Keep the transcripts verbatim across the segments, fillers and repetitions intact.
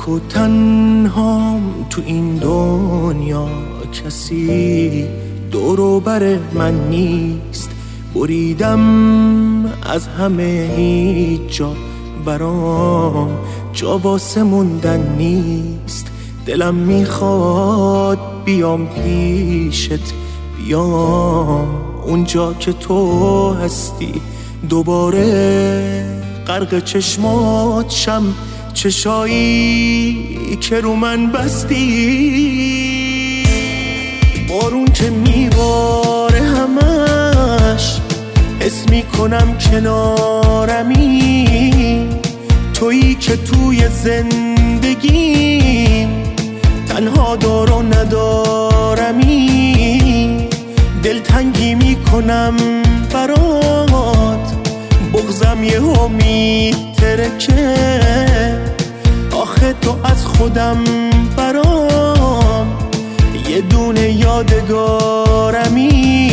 تک و تنهام تو این دنیا، کسی دور و بر من نیست. بریدم از همه، هیچ جا برام جا واسه موندن نیست. دلم میخواد بیام پیشت، بیام اونجا که تو هستی، دوباره غرق چشمات شم، چشایی که رو من بستی. بارون که میباره همش حس میکنم کنارمی، تویی که توی زندگیم تنها دار و ندارمی. دلتنگی میکنم برات، بغضم یهو میترکه. آخه تو از خودم برام یه دونه یادگارمی.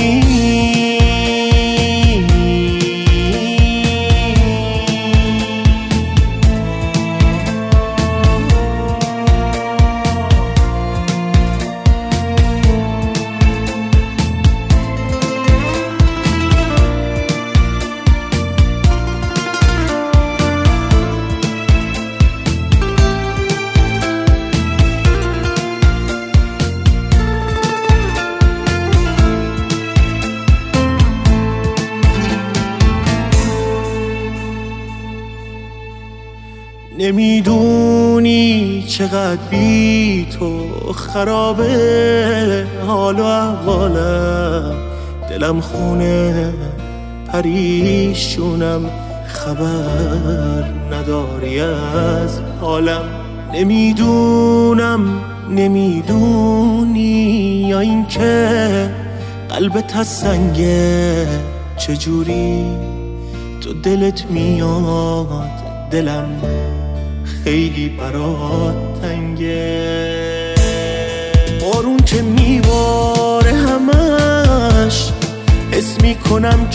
نمیدونی چقدر بی تو خرابه حال و احوالم، دلم خونه پریشونم، خبر نداری از حالم. نمیدونم نمیدونی یا این که قلبت از سنگه، چجوری تو دلت میاد دلم خیلی برات تنگه. بارون که میباره همش حس میکنم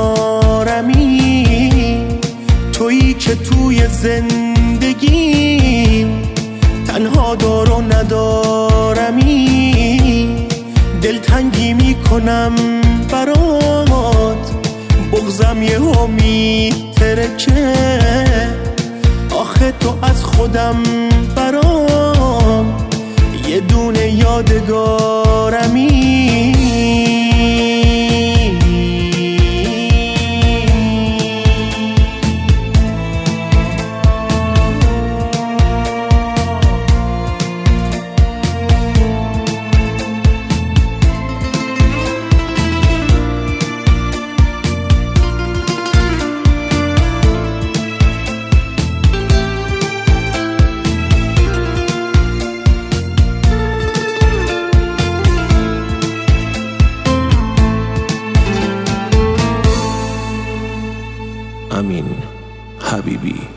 کنارمی، تویی که توی زندگیم تنها دار و ندارمی. دلتنگی میکنم برات، بغضم یهو میترکه. آخه تو از خودم برام یه دونه یادگارمی. امین حبیبی.